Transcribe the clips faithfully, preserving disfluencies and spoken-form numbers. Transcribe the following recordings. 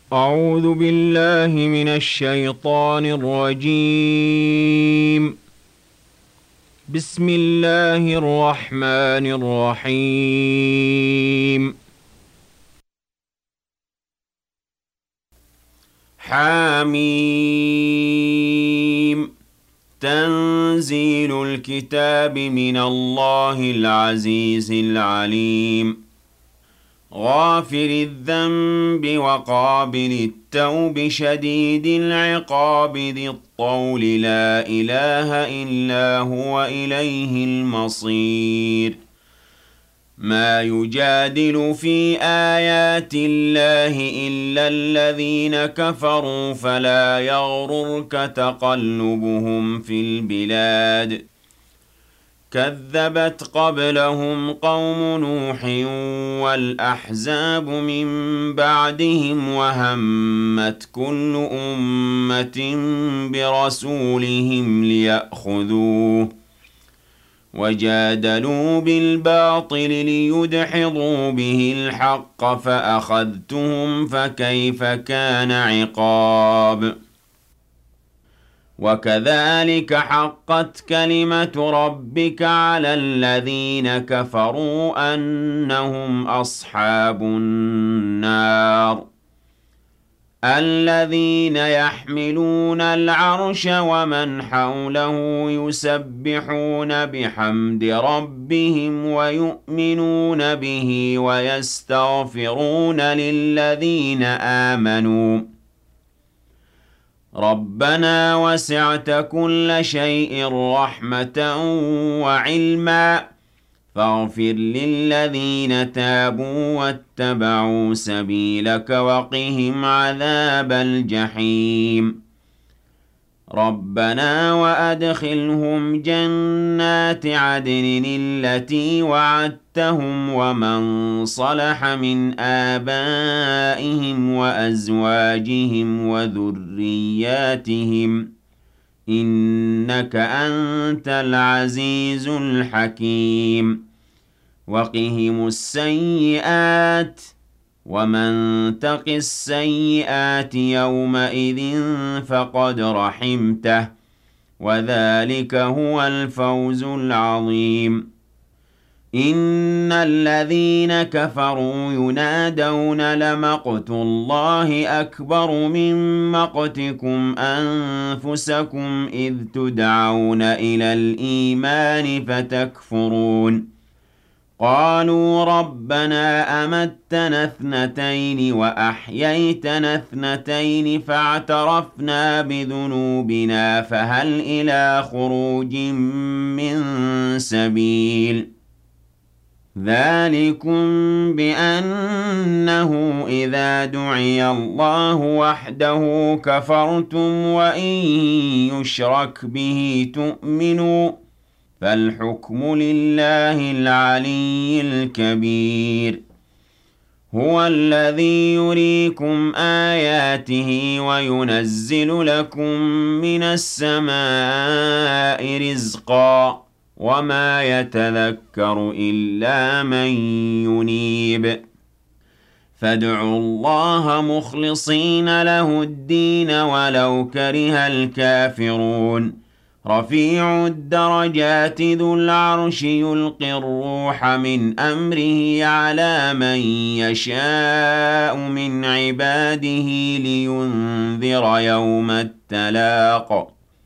أعوذ بالله من الشيطان الرجيم. بسم الله الرحمن الرحيم. حميم. تنزيل الكتاب من الله العزيز العليم. غافر الذنب وقابل التوب شديد العقاب ذي الطول لا إله إلا هو إليه المصير. ما يجادل في آيات الله إلا الذين كفروا فلا يغررك تقلبهم في البلاد. كذبت قبلهم قوم نوح والأحزاب من بعدهم وهمت كل أمة برسولهم ليأخذوه وجادلوا بالباطل ليدحضوا به الحق فأخذتهم فكيف كان عقاب. وكذلك حقت كلمة ربك على الذين كفروا أنهم أصحاب النار. الذين يحملون العرش ومن حوله يسبحون بحمد ربهم ويؤمنون به ويستغفرون للذين آمنوا ربنا وسعت كل شيء رحمة وعلما فاغفر للذين تابوا واتبعوا سبيلك وقهم عذاب الجحيم. ربنا وأدخلهم جنات عدن التي وعدتهم ومن صلح من آبائهم وأزواجهم وذرياتهم إنك أنت العزيز الحكيم. وقهم السيئات ومن تق السيئات يومئذ فقد رحمته وذلك هو الفوز العظيم. إن الذين كفروا ينادون لمقت الله أكبر من مقتكم أنفسكم إذ تدعون إلى الإيمان فتكفرون. قالوا ربنا أمتنا اثنتين وأحييتنا اثنتين فاعترفنا بذنوبنا فهل إلى خروج من سبيل. ذلكم بأنه إذا دعي الله وحده كفرتم وإن يشرك به تؤمنوا فالحكم لله العلي الكبير. هو الذي يريكم آياته وينزل لكم من السماء رزقا وما يتذكر إلا من ينيب. فادعوا الله مخلصين له الدين ولو كره الكافرون. رفيع الدرجات ذو العرش يلقي الروح من أمره على من يشاء من عباده لينذر يوم التلاق.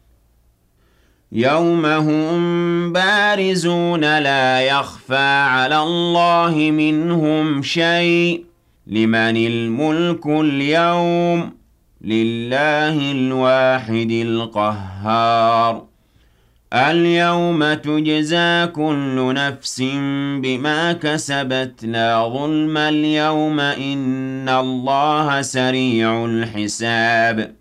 يوم هم بارزون لا يخفى على الله منهم شيء. لمن الملك اليوم لله الواحد القهار. اليوم تجزى كل نفس بما كسبت لا ظلم اليوم إن الله سريع الحساب.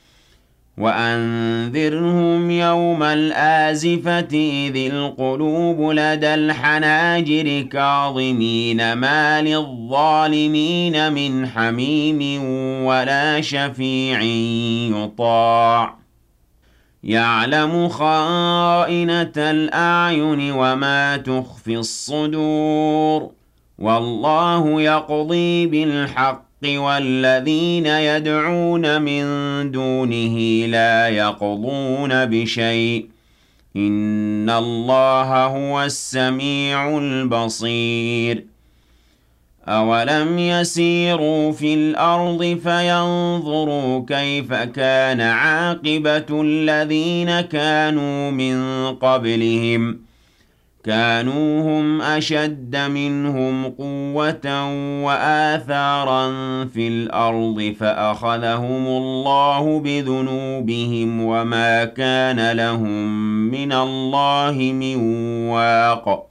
وأنذرهم يوم الآزفة إذ القلوب لدى الحناجر كاظمين ما للظالمين من حميم ولا شفيع يطاع. يعلم خائنة الأعين وما تخفي الصدور والله يقضي بالحق والذين يدعون من دونه لا يقضون بشيء إن الله هو السميع البصير أولم يسيروا في الأرض فينظروا كيف كان عاقبة الذين كانوا من قبلهم كانوا هم أشد منهم قوة وآثارا في الأرض فأخذهم الله بذنوبهم وما كان لهم من الله من واق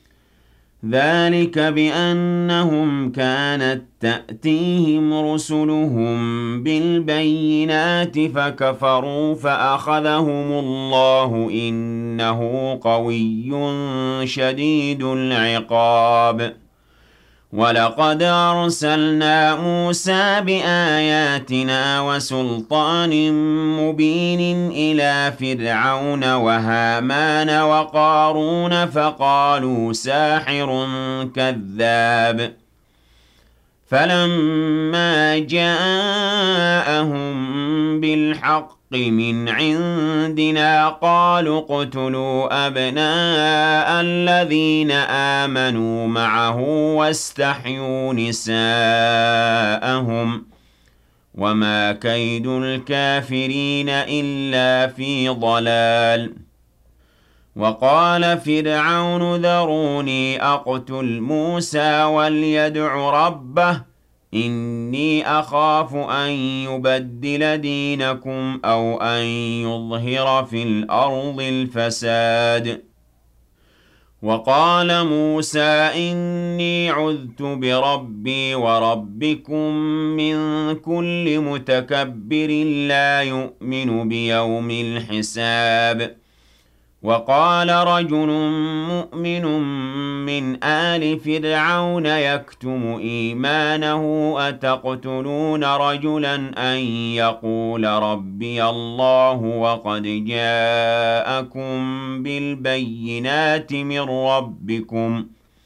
ذلك بأنهم كانت تأتيهم رسلهم بالبينات فكفروا فأخذهم الله إنه قوي شديد العقاب ولقد أرسلنا موسى بآياتنا وسلطان مبين إلى فرعون وهامان وقارون فقالوا ساحر كذاب فلما جاءهم بالحق من عندنا قالوا اقتلوا أبناء الذين آمنوا معه واستحيوا نساءهم وما كيد الكافرين إلا في ضلال وقال فرعون ذروني أقتل موسى وليدع ربه إني أخاف أن يبدل دينكم أو أن يظهر في الأرض الفساد وقال موسى إني عذت بربي وربكم من كل متكبر لا يؤمن بيوم الحساب وقال رجل مؤمن من آل فرعون يكتم إيمانه أتقتلون رجلا أن يقول ربي الله وقد جاءكم بالبينات من ربكم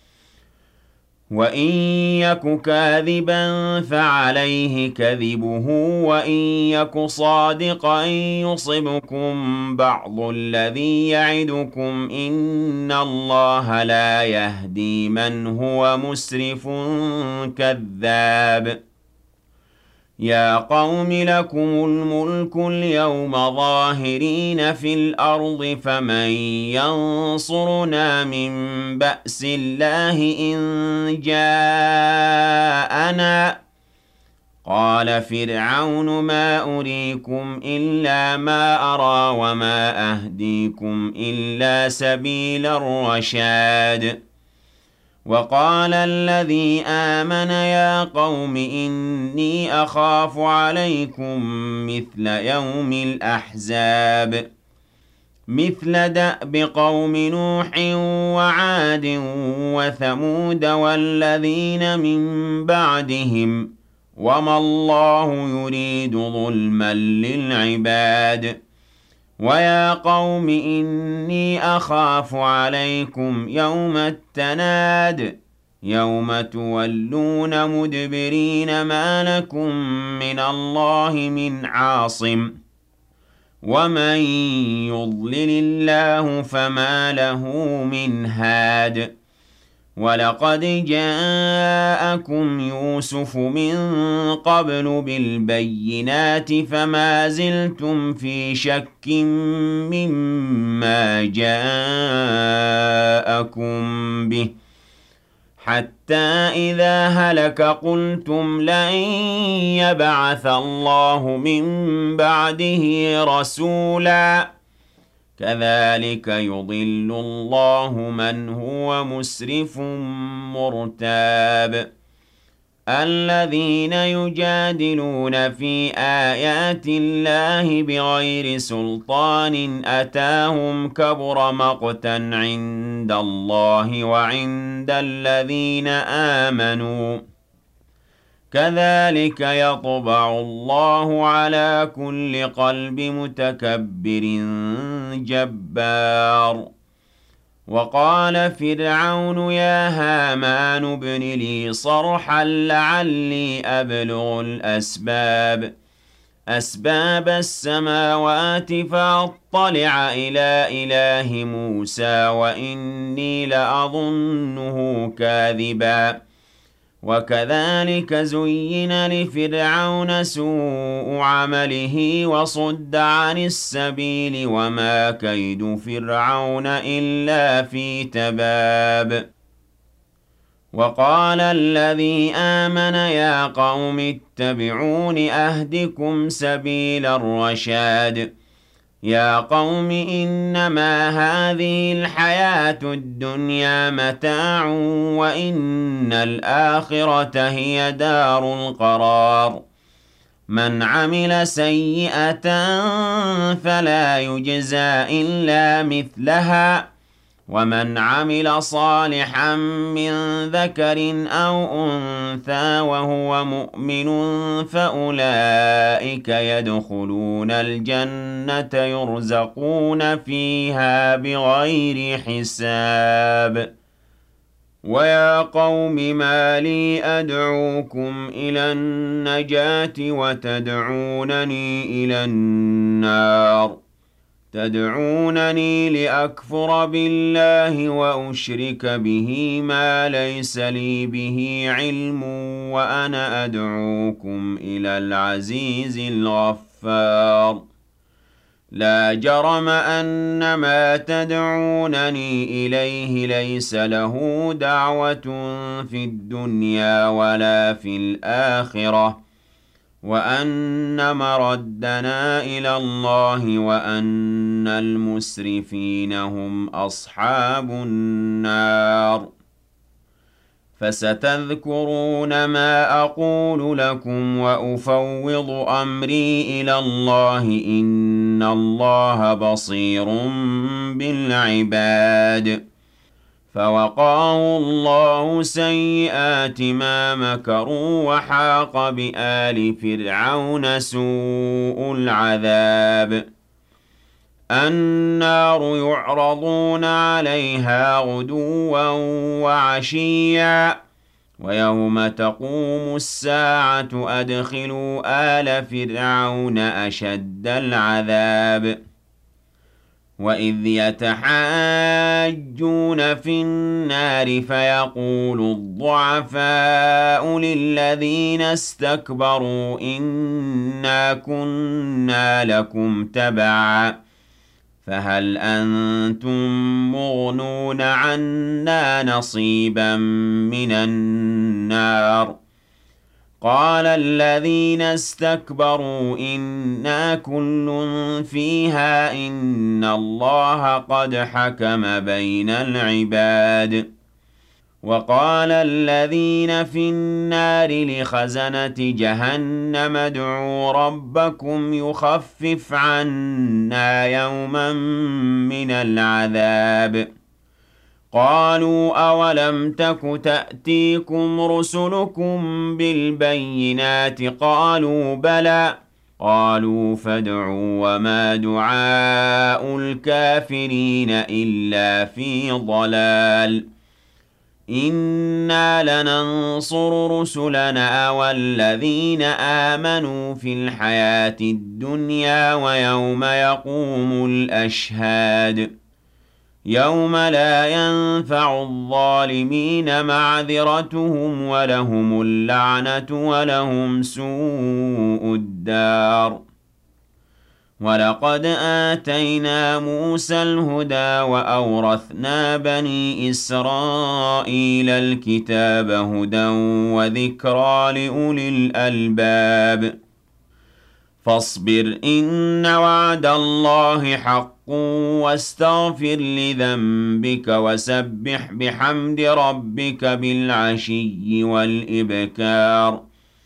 وإن يك كاذبا فعليه كذبه وإن يك صادقا يصبكم بعض الذي يعدكم إن الله لا يهدي من هو مسرف كذاب يا قوم لكم الملك اليوم ظاهرين في الأرض فمن ينصرنا من بأس الله إن جاءنا قال فرعون ما أريكم إلا ما أرى وما أهديكم إلا سبيل الرشاد وقال الذي آمن يا قوم إني أخاف عليكم مثل يوم الأحزاب مثل دأب قوم نوح وعاد وثمود والذين من بعدهم وما الله يريد ظلما للعباد ويا قوم إني أخاف عليكم يوم التناد يوم تولون مدبرين ما لكم من الله من عاصم ومن يضلل الله فما له من هاد ولقد جاءكم يوسف من قبل بالبينات فما زلتم في شك مما جاءكم به حتى إذا هلك قلتم لن يبعث الله من بعده رسولا كذلك يضل الله من هو مسرف مرتاب الذين يجادلون في آيات الله بغير سلطان أتاهم كبر مقتا عند الله وعند الذين آمنوا كذلك يطبع الله على كل قلب متكبر جبار وقال فرعون يا هامان ابن لي صرحا لعلي أبلغ الأسباب أسباب السماوات فأطلع إلى إله موسى وإني لأظنه كاذبا وكذلك زين لفرعون سوء عمله وصد عن السبيل وما كيد فرعون إلا في تباب وقال الذي آمن يا قوم اتبعون أهدكم سبيل الرشاد يا قوم إنما هذه الحياة الدنيا متاع وإن الآخرة هي دار القرار من عمل سيئة فلا يجزى إلا مثلها ومن عمل صالحا من ذكر أو أنثى وهو مؤمن فأولئك يدخلون الجنة يرزقون فيها بغير حساب ويا قوم ما لي أدعوكم إلى النجاة وتدعونني إلى النار تدعونني لأكفر بالله وأشرك به ما ليس لي به علم وأنا أدعوكم إلى العزيز الغفار لا جرم أن ما تدعونني إليه ليس له دعوة في الدنيا ولا في الآخرة وأن مردنا إلى الله وأن المسرفين هم أصحاب النار فستذكرون ما أقول لكم وأفوض أمري إلى الله إن الله بصير بالعباد فوقاه الله سيئات ما مكروا وحاق بآل فرعون سوء العذاب النار يعرضون عليها غدوا وعشيا ويوم تقوم الساعة أدخلوا آل فرعون أشد العذاب وإذ يتحاجون في النار فيقول الضعفاء للذين استكبروا إنا كنا لكم تبعا فهل أنتم مغنون عنا نصيبا من النار قال الذين استكبروا إنا كل فيها إن الله قد حكم بين العباد وقال الذين في النار لخزنة جهنم ادعوا ربكم يخفف عنا يوما من العذاب قالوا أولم تك تأتيكم رسلكم بالبينات قالوا بلى قالوا فادعوا وما دعاء الكافرين إلا في ضلال إنا لننصر رسلنا والذين آمنوا في الحياة الدنيا ويوم يقوم الأشهاد يوم لا ينفع الظالمين معذرتهم ولهم اللعنة ولهم سوء الدار ولقد آتينا موسى الهدى وأورثنا بني إسرائيل الكتاب هدى وذكرى لأولي الألباب فاصبر إن وعد الله حق واستغفر لذنبك وسبح بحمد ربك بالعشي والإبكار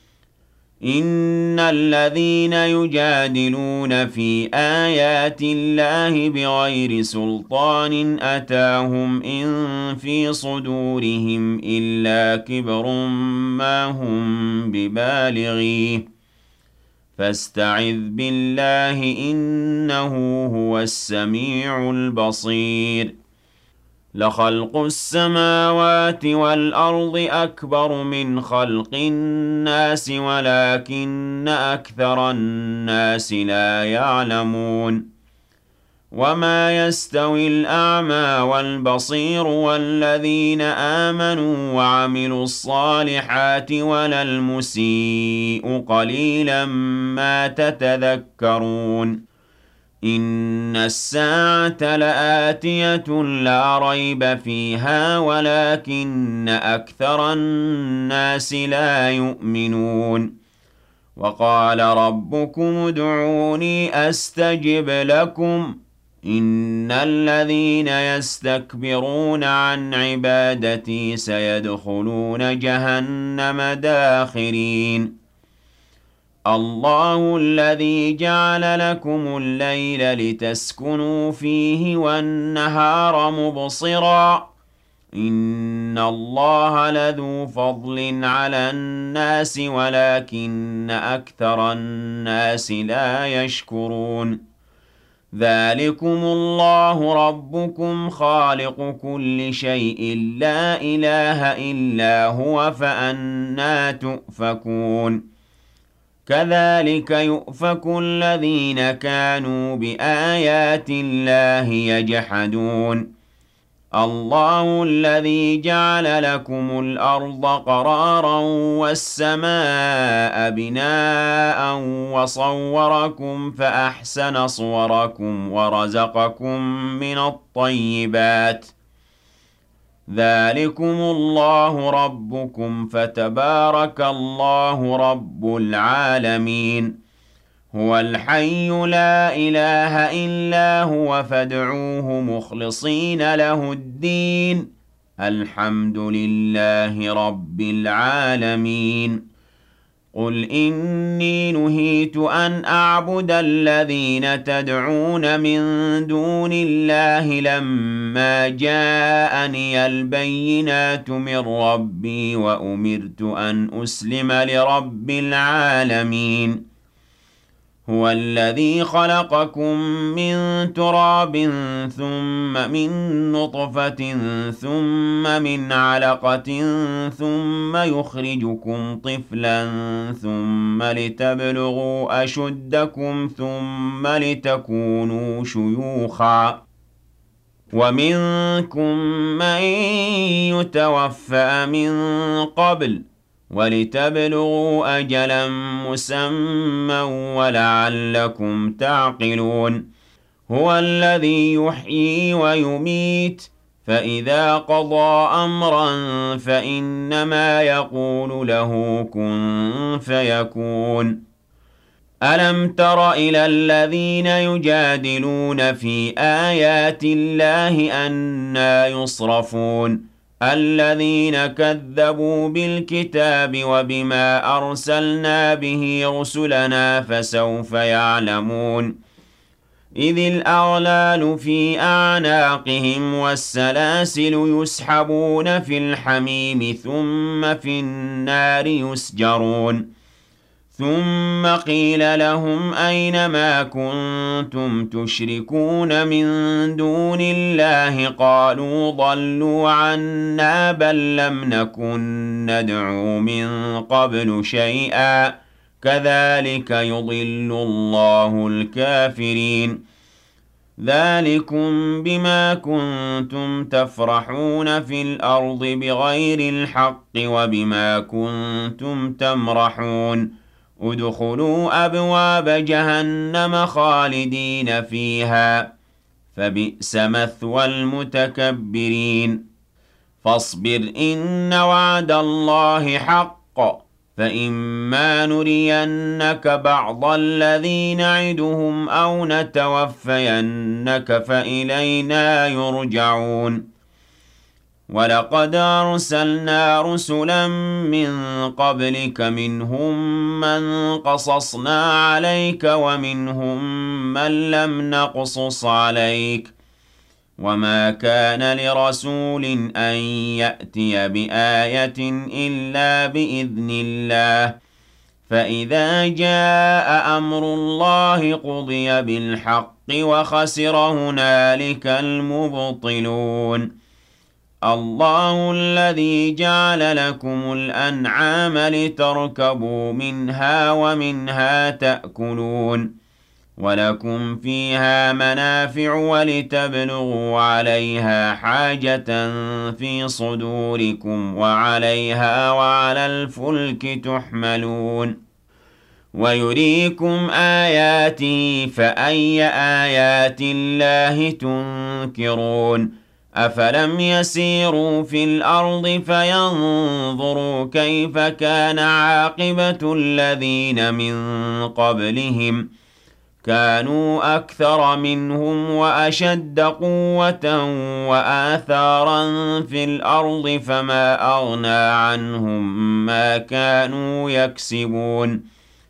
إن الذين يجادلون في آيات الله بغير سلطان أتاهم إن في صدورهم إلا كبر ما هم ببالغيه فاستعذ بالله إنه هو السميع البصير لخلق السماوات والأرض أكبر من خلق الناس ولكن أكثر الناس لا يعلمون وما يستوي الأعمى والبصير والذين آمنوا وعملوا الصالحات ولا المسيء قليلا ما تتذكرون إن الساعة لآتية لا ريب فيها ولكن أكثر الناس لا يؤمنون وقال ربكم ادعوني أستجب لكم إن الذين يستكبرون عن عبادتي سيدخلون جهنم داخرين الله الذي جعل لكم الليل لتسكنوا فيه والنهار مبصرا إن الله لذو فضل على الناس ولكن أكثر الناس لا يشكرون ذلكم الله ربكم خالق كل شيء لا إله إلا هو فأنى تؤفكون كذلك يؤفك الذين كانوا بآيات الله يجحدون الله الذي جعل لكم الأرض قرارا والسماء بناء وصوركم فأحسن صوركم ورزقكم من الطيبات ذلكم الله ربكم فتبارك الله رب العالمين هو الحي لا إله إلا هو فادعوه مخلصين له الدين الحمد لله رب العالمين قل إني نهيت أن أعبد الذين تدعون من دون الله لما جاءني البينات من ربي وأمرت أن أسلم لرب العالمين هو الذي خلقكم من تراب ثم من نطفة ثم من علقة ثم يخرجكم طفلا ثم لتبلغوا أشدكم ثم لتكونوا شيوخا ومنكم من يتوفى من قبل ولتبلغوا أجلا مسمى ولعلكم تعقلون هو الذي يحيي ويميت فإذا قضى أمرا فإنما يقول له كن فيكون ألم تر إلى الذين يجادلون في آيات الله أنى يصرفون الذين كذبوا بالكتاب وبما أرسلنا به رسلنا فسوف يعلمون إذ الأغلال في أعناقهم والسلاسل يسحبون في الحميم ثم في النار يسجرون ثم قيل لهم أين ما كنتم تشركون من دون الله قالوا ضلوا عنا بل لم نكن ندعو من قبل شيئا كذلك يضل الله الكافرين ذلكم بما كنتم تفرحون في الأرض بغير الحق وبما كنتم تمرحون ادخلوا أبواب جهنم خالدين فيها فبئس مثوى المتكبرين فاصبر إن وعد الله حق فإما نرينك بعض الذي نعدهم أو نتوفينك فإلينا يرجعون ولقد أرسلنا رسلا من قبلك منهم من قصصنا عليك ومنهم من لم نقصص عليك وما كان لرسول أن يأتي بآية إلا بإذن الله فإذا جاء أمر الله قضي بالحق وخسر هنالك المبطلون الله الذي جعل لكم الأنعام لتركبوا منها ومنها تأكلون ولكم فيها منافع ولتبلغوا عليها حاجة في صدوركم وعليها وعلى الفلك تحملون ويريكم آياته فأي آيات الله تنكرون أفلم يسيروا في الأرض فينظروا كيف كان عاقبة الذين من قبلهم كانوا أكثر منهم وأشد قوة وآثارا في الأرض فما أغنى عنهم ما كانوا يكسبون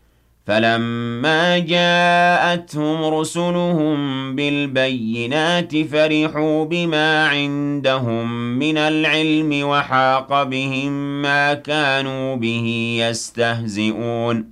فلما جاءتهم رسلهم بالبينات فرحوا بما عندهم من العلم وحاق بهم ما كانوا به يستهزئون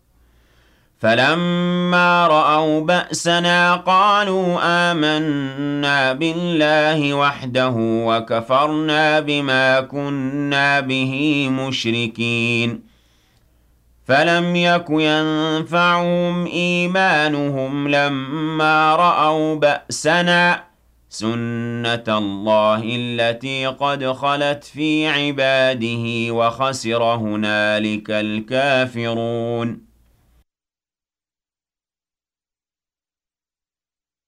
فلما رأوا بأسنا قالوا آمنا بالله وحده وكفرنا بما كنا به مشركين فلم يك ينفعهم إيمانهم لما رأوا بأسنا سنة الله التي قد خلت في عباده وخسر هنالك الكافرون